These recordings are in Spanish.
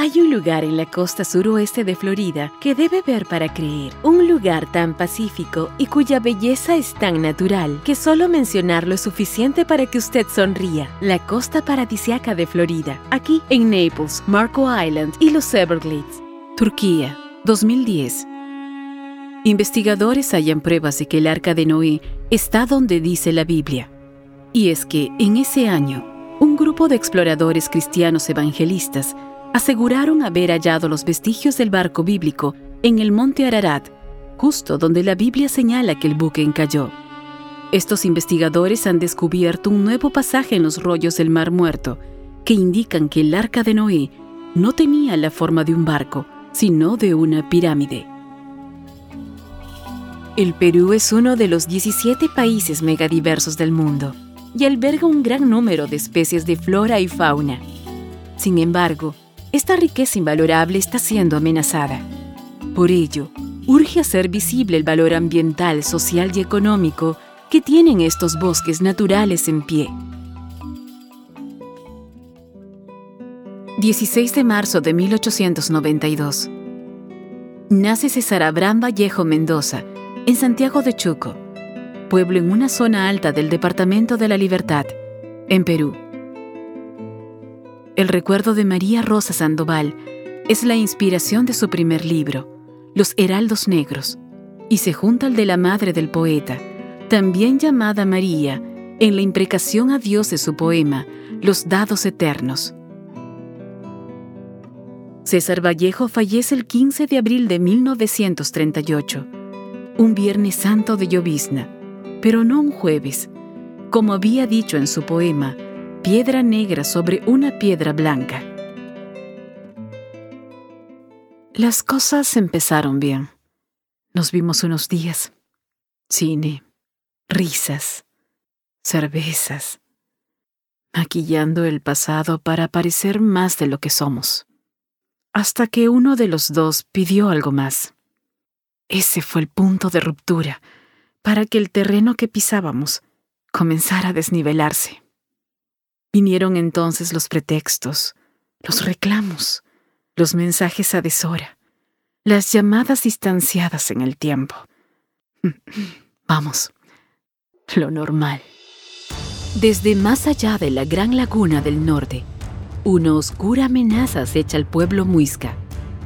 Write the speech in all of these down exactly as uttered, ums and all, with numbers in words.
Hay un lugar en la costa suroeste de Florida que debe ver para creer. Un lugar tan pacífico y cuya belleza es tan natural que solo mencionarlo es suficiente para que usted sonría. La costa paradisíaca de Florida, aquí en Naples, Marco Island y los Everglades. Turquía, dos mil diez. Investigadores hallan pruebas de que el arca de Noé está donde dice la Biblia. Y es que, en ese año, un grupo de exploradores cristianos evangelistas aseguraron haber hallado los vestigios del barco bíblico en el monte Ararat, justo donde la Biblia señala que el buque encalló. Estos investigadores han descubierto un nuevo pasaje en los rollos del Mar Muerto que indican que el arca de Noé no tenía la forma de un barco, sino de una pirámide. El Perú es uno de los diecisiete países megadiversos del mundo y alberga un gran número de especies de flora y fauna. Sin embargo, esta riqueza invalorable está siendo amenazada. Por ello, urge hacer visible el valor ambiental, social y económico que tienen estos bosques naturales en pie. dieciséis de marzo de mil ochocientos noventa y dos. Nace César Abraham Vallejo Mendoza, en Santiago de Chuco, pueblo en una zona alta del Departamento de la Libertad, en Perú. El recuerdo de María Rosa Sandoval es la inspiración de su primer libro, Los Heraldos Negros, y se junta al de la madre del poeta, también llamada María, en la imprecación a Dios de su poema, Los Dados Eternos. César Vallejo fallece el quince de abril de mil novecientos treinta y ocho, un Viernes Santo de llovizna, pero no un jueves, como había dicho en su poema, Piedra negra sobre una piedra blanca. Las cosas empezaron bien. Nos vimos unos días. Cine, risas, cervezas, maquillando el pasado para parecer más de lo que somos. Hasta que uno de los dos pidió algo más. Ese fue el punto de ruptura para que el terreno que pisábamos comenzara a desnivelarse. Vinieron entonces los pretextos, los reclamos, los mensajes a deshora, las llamadas distanciadas en el tiempo. Vamos, lo normal. Desde más allá de la gran laguna del norte, una oscura amenaza acecha al pueblo muisca.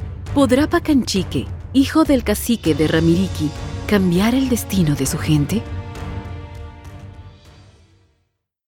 ¿Podrá Pacanchique, hijo del cacique de Ramiriqui, cambiar el destino de su gente?